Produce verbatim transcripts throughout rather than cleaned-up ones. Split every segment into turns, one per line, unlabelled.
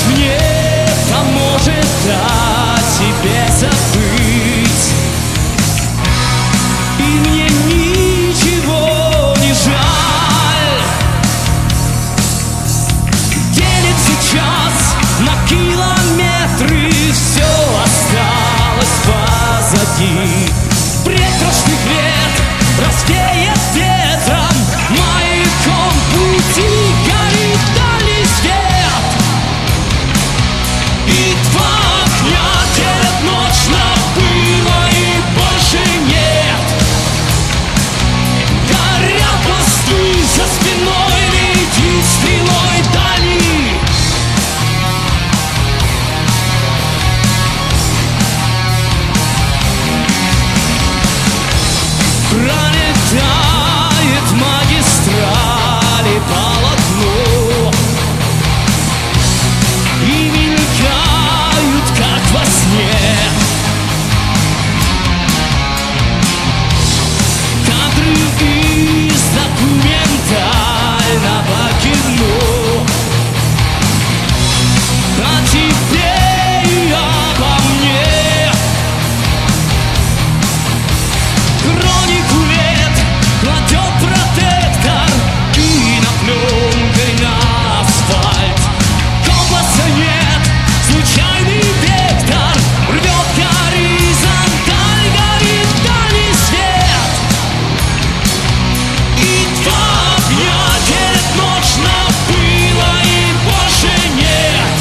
мне поможет о тебе забыть. И мне ничего не жаль. Делит сейчас на километры, все осталось позади. Бред прошлых лет развеет ветром, маяком пути горит дальний свет. И два огня делят ночь на было и больше нет. Горят посты за спиной, летит стрелой дали. Пролетает магистрали полотно и мелькают, как во сне, кадры из документального кино о тебе и обо мне. Хронику лет кладет протектор кинопленкой на асфальт. Компаса нет, случайный вектор рвет горизонталь, горит дальний свет. И два огня делят ночь на было и больше нет.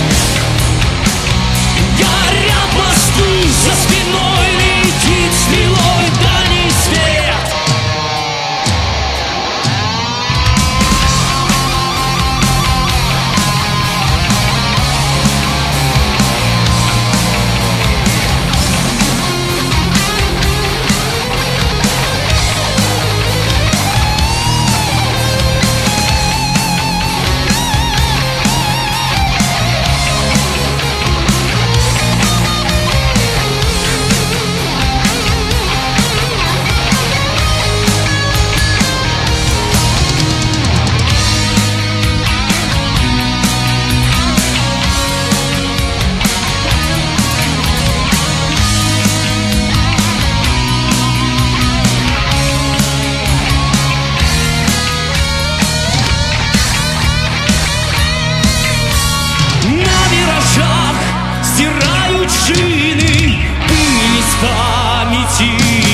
Горят мосты за спиной, летит стрелой дальний свет. Стирают шины, пыль из памяти.